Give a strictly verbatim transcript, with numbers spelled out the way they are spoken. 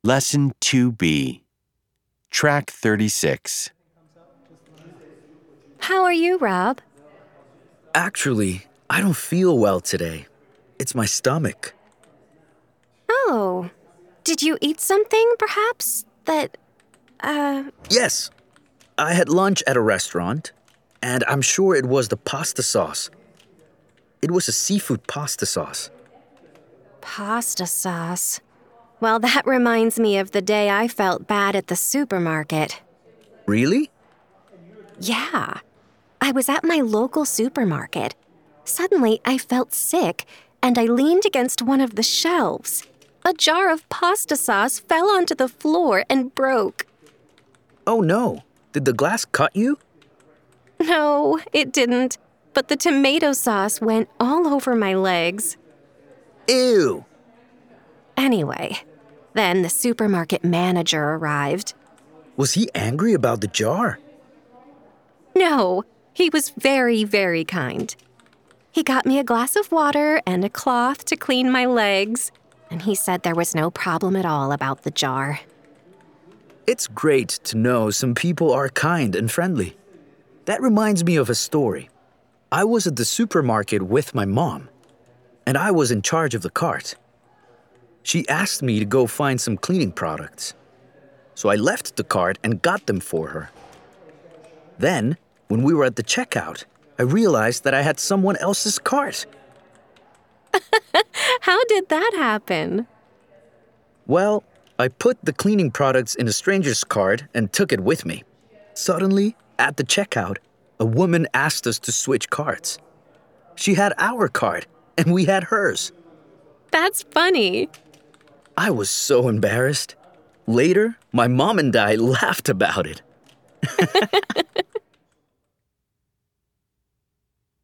Lesson two B, Track thirty-six. How are you, Rob? Actually, I don't feel well today. It's my stomach. Oh, did you eat something, perhaps, that, uh... Yes, I had lunch at a restaurant, and I'm sure it was the pasta sauce. It was a seafood pasta sauce. Pasta sauce. Well, that reminds me of the day I felt bad at the supermarket. Really? Yeah. I was at my local supermarket. Suddenly, I felt sick, and I leaned against one of the shelves. A jar of pasta sauce fell onto the floor and broke. Oh no, did the glass cut you? No, it didn't. But the tomato sauce went all over my legs. Ew! Anyway, then the supermarket manager arrived. Was he angry about the jar? No, he was very, very kind. He got me a glass of water and a cloth to clean my legs, and he said there was no problem at all about the jar. It's great to know some people are kind and friendly. That reminds me of a story. I was at the supermarket with my mom, and I was in charge of the cart. She asked me to go find some cleaning products. So I left the cart and got them for her. Then, when we were at the checkout, I realized that I had someone else's cart. How did that happen? Well, I put the cleaning products in a stranger's cart and took it with me. Suddenly, at the checkout, a woman asked us to switch carts. She had our cart, and we had hers. That's funny. I was so embarrassed. Later, my mom and I laughed about it.